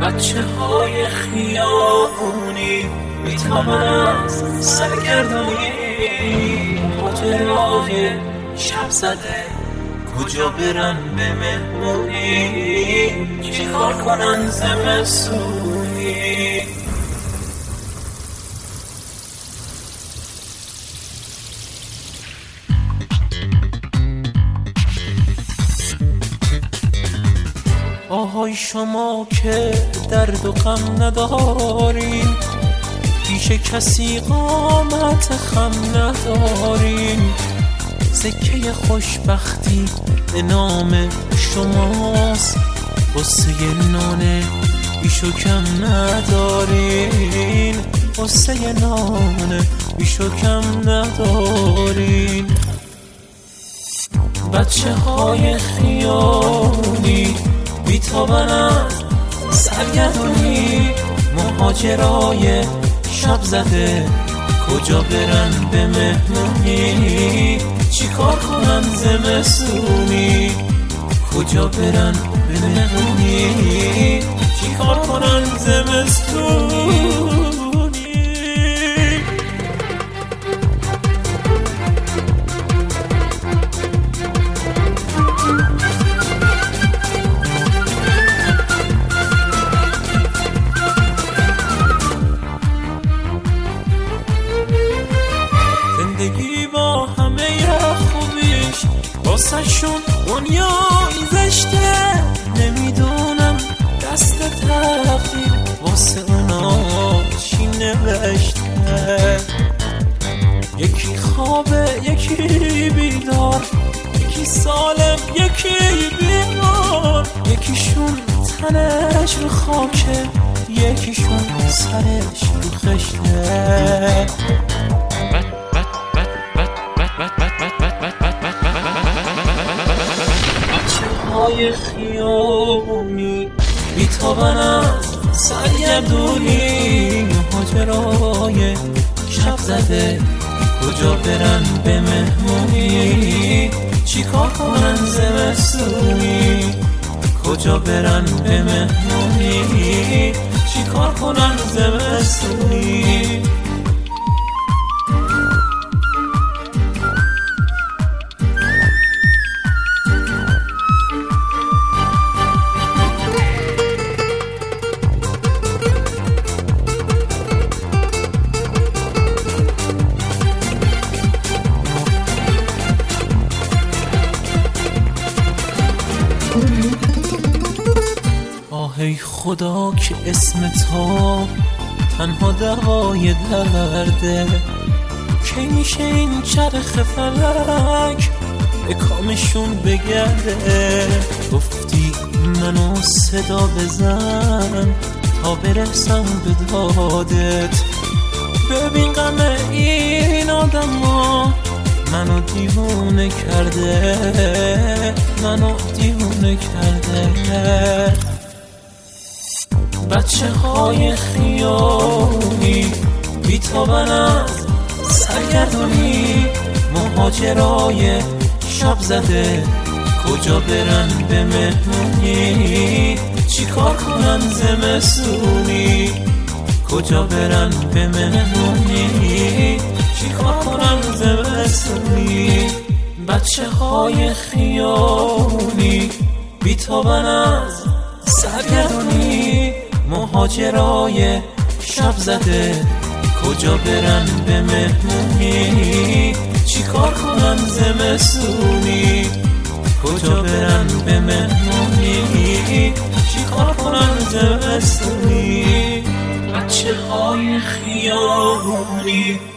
بچه های خیابونی میتابن از سرگردونی، ماجرای شب زده کجا برن به مهمونی، چی کار کنن زمستونی. آهای شما که درد و غم ندارین، پیش کسی قامت خم ندارین، سکه خوشبختی به نام شماست، قصه نان بیش و کم ندارین، قصه نان بیش و کم ندارین. بچه های خیابونی بیتابن از سرگردونی، مهاجرای شب زده کجا برن به مهمونی، چی کار کنن زمستونی، کجا برن به مهمونی، چی کار کنن زمستونی. زندگی با همه خوبیش واسه شون دنیای زشته، نمیدونم دست تقدیر واسه اونا چی نوشته. یکی خوابه یکی بیدار، یکی سالم یکی بیمار، یکیشون تنش رو خاکه یکیشون سرش رو خشته. بچه های خیابونی بیتابن از سرگردونی، مهاجرای شب زده کجا برن به مهمونی، چی کار کنن زمستونی، کجا برن به مهمونی، چی کار کنن زمستونی. ای خدا که اسم تو تنها دوای درده، که میشه این چرخ فلک به کامشون بگرده. گفتی منو صدا بزن تا برسم به دادت، ببین غم این آدم ها منو دیوونه کرده، منو دیوونه کرده. بچه های خیابونی بیتابن از سرگردونی، مهاجرای شب زده کجا برن به مهمونی، چی کار کنن زمستونی، کجا برن به مهمونی، چی کار کنن زمستونی. بچه های خیابونی بیتابن از سرگردونی، مهاجرای شب زده کجا برن به مهمونی، چی کار کنن زمستونی، کجا برن به مهمونی، چی کار کنن زمستونی. بچه های خیابونی